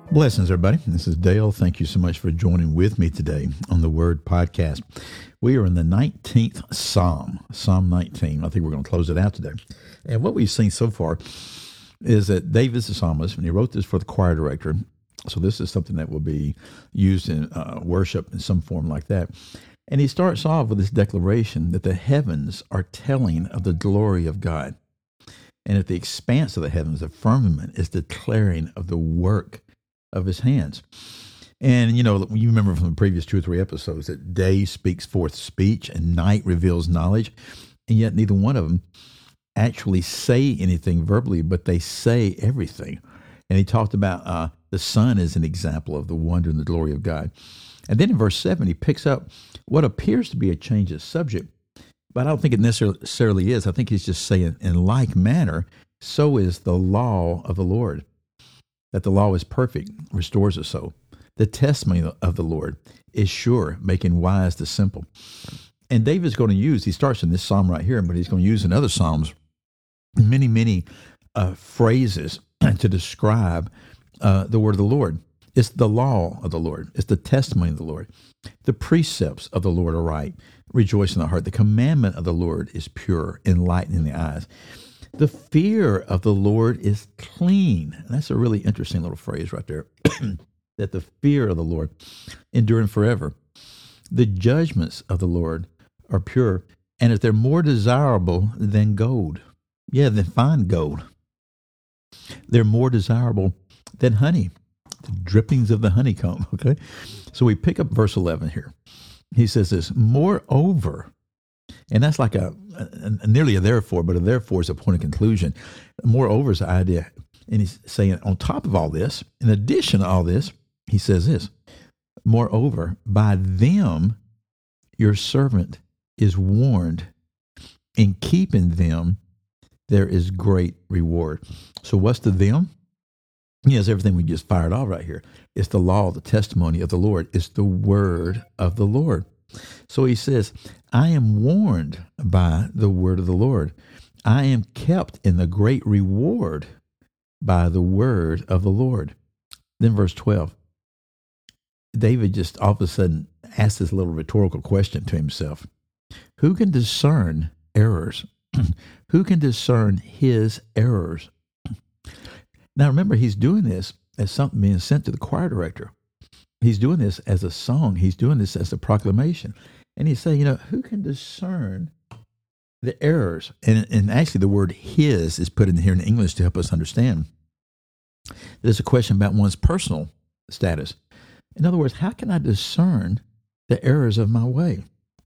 Blessings, everybody. This is Dale. Thank you so much for joining with me today on the Word Podcast. We are in the 19th Psalm, Psalm 19. I think we're going to close it out today. And what we've seen so far is that David's the psalmist, and he wrote this for the choir director. So this is something that will be used in worship in some form like that. And he starts off with this declaration that the heavens are telling of the glory of God. And that the expanse of the heavens, the firmament, is declaring of the work of his hands. And, you remember from the previous 2 or 3 episodes that day speaks forth speech and night reveals knowledge. And yet neither one of them actually say anything verbally, but they say everything. And he talked about the sun as an example of the wonder and the glory of God. And then in verse 7, he picks up what appears to be a change of subject, but I don't think it necessarily is. I think he's just saying, in like manner, so is the law of the Lord. That the law is perfect, restores the soul. The testimony of the Lord is sure, making wise the simple. And David's going to use, he starts in this psalm right here, but he's going to use in other psalms many phrases to describe the word of the Lord. It's the law of the Lord. It's the testimony of the Lord. The precepts of the Lord are right. Rejoice in the heart. The commandment of the Lord is pure, enlightening the eyes. The fear of the Lord is clean. And that's a really interesting little phrase right there. That the fear of the Lord enduring forever. The judgments of the Lord are pure, and that they're more desirable than gold. Yeah, than fine gold. They're more desirable than honey. The drippings of the honeycomb, okay? So we pick up verse 11 here. He says this, moreover, and that's like a nearly a therefore, but a therefore is a point of conclusion. Moreover is the idea. And he's saying on top of all this, in addition to all this, he says this, moreover, by them your servant is warned. In keeping them, there is great reward. So what's the them? Yes, everything we just fired off right here. It's the law, the testimony of the Lord. It's the word of the Lord. So he says, I am warned by the word of the Lord. I am kept in the great reward by the word of the Lord. Then verse 12, David just all of a sudden asked this little rhetorical question to himself. Who can discern errors? Who can discern his errors? Now remember, he's doing this as something being sent to the choir director. He's doing this as a song. He's doing this as a proclamation. And he's saying, who can discern the errors? And actually the word his is put in here in English to help us understand. There's a question about one's personal status. In other words, how can I discern the errors of my way?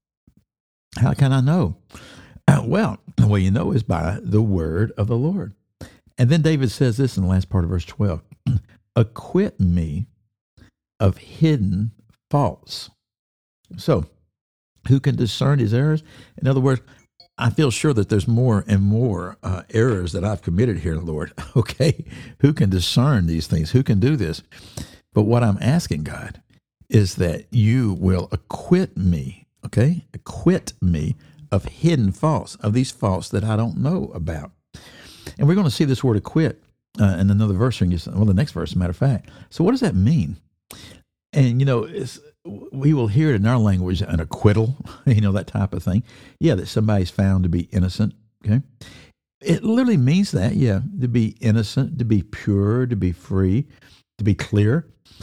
How can I know? Well, the way you know is by the word of the Lord. And then David says this in the last part of verse 12, acquit me of hidden faults. So, who can discern his errors? In other words, I feel sure that there's more and more errors that I've committed here, Lord. Okay, who can discern these things? Who can do this? But what I'm asking, God, is that you will acquit me, okay? Acquit me of hidden faults, of these faults that I don't know about. And we're going to see this word acquit in another verse, the next verse, as a matter of fact. So what does that mean? And, we will hear it in our language, an acquittal, that type of thing. Yeah, that somebody's found to be innocent, okay? It literally means that, yeah, to be innocent, to be pure, to be free, to be clear.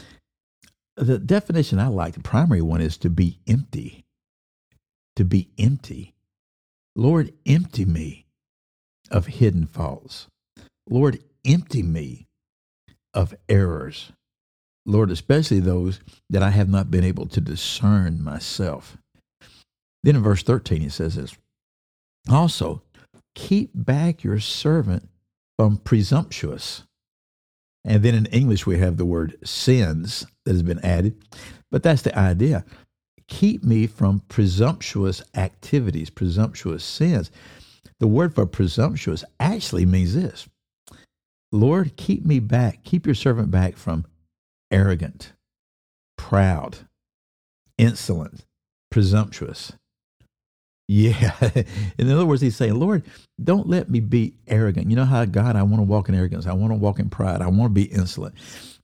The definition I like, the primary one, is to be empty. To be empty. Lord, empty me of hidden faults. Lord, empty me of errors. Lord, especially those that I have not been able to discern myself. Then in verse 13, he says this, also, keep back your servant from presumptuous. And then in English, we have the word sins that has been added. But that's the idea. Keep me from presumptuous activities, presumptuous sins. The word for presumptuous actually means this. Lord, keep me back, keep your servant back from arrogant, proud, insolent, presumptuous. Yeah. In other words, he's saying, Lord, don't let me be arrogant. You know how, God, I want to walk in arrogance. I want to walk in pride. I want to be insolent.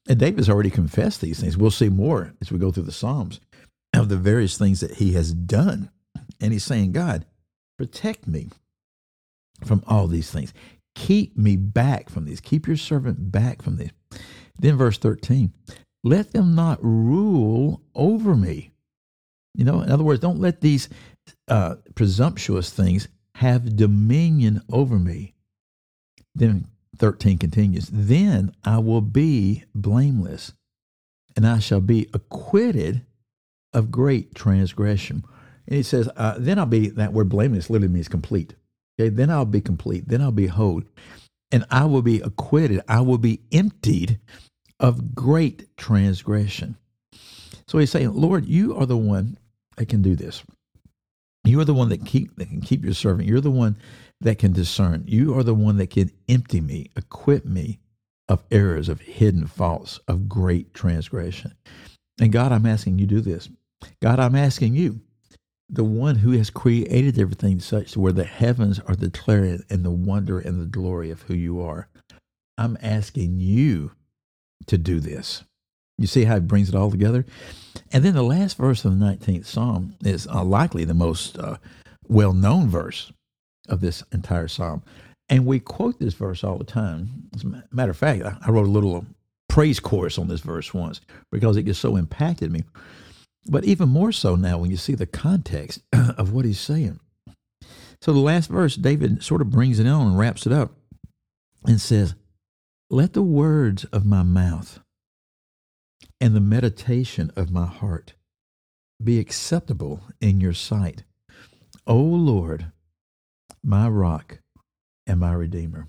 And David's already confessed these things. We'll see more as we go through the Psalms of the various things that he has done. And he's saying, God, protect me from all these things. Keep me back from these. Keep your servant back from these. Then verse 13, let them not rule over me. In other words, don't let these presumptuous things have dominion over me. Then 13 continues, then I will be blameless, and I shall be acquitted of great transgression. And he says, then I'll be, that word blameless literally means complete. Okay, then I'll be complete, then I'll be whole, and I will be acquitted, I will be emptied of great transgression. So he's saying, Lord, you are the one that can do this. You are the one that can keep your servant. You're the one that can discern. You are the one that can empty me, acquit me of errors, of hidden faults, of great transgression. And God, I'm asking you to do this. God, I'm asking you, the one who has created everything such where the heavens are declaring in the wonder and the glory of who you are. I'm asking you to do this. You see how it brings it all together? And then the last verse of the 19th Psalm is likely the most well-known verse of this entire Psalm. And we quote this verse all the time. As a matter of fact, I wrote a little praise chorus on this verse once because it just so impacted me. But even more so now when you see the context of what he's saying. So the last verse, David sort of brings it on and wraps it up and says, let the words of my mouth and the meditation of my heart be acceptable in your sight, O Lord, my rock and my redeemer.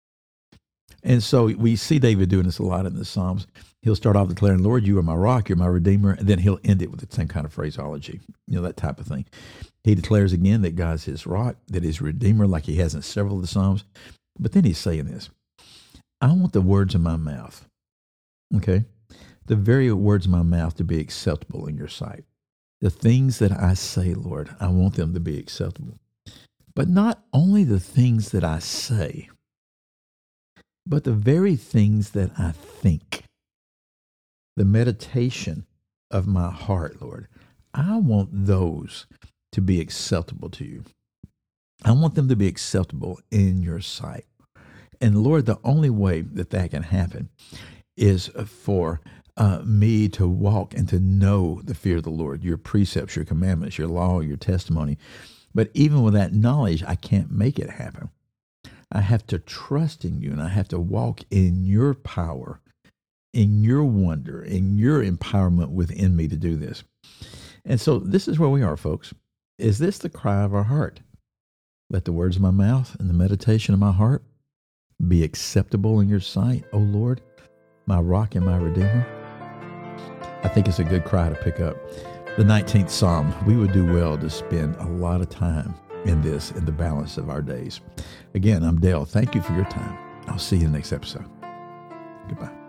And so we see David doing this a lot in the Psalms. He'll start off declaring, Lord, you are my rock, you're my redeemer, and then he'll end it with the same kind of phraseology, that type of thing. He declares again that God's his rock, that his redeemer, like he has in several of the Psalms. But then he's saying this, I want the words of my mouth, okay, the very words of my mouth to be acceptable in your sight. The things that I say, Lord, I want them to be acceptable. But not only the things that I say, but the very things that I think, the meditation of my heart, Lord, I want those to be acceptable to you. I want them to be acceptable in your sight. And Lord, the only way that can happen is for me to walk and to know the fear of the Lord, your precepts, your commandments, your law, your testimony. But even with that knowledge, I can't make it happen. I have to trust in you, and I have to walk in your power, in your wonder, in your empowerment within me to do this. And so this is where we are, folks. Is this the cry of our heart? Let the words of my mouth and the meditation of my heart be acceptable in your sight, O Lord, my rock and my redeemer. I think it's a good cry to pick up. The 19th Psalm, we would do well to spend a lot of time in this, in the balance of our days. Again, I'm Dale. Thank you for your time. I'll see you in the next episode. Goodbye.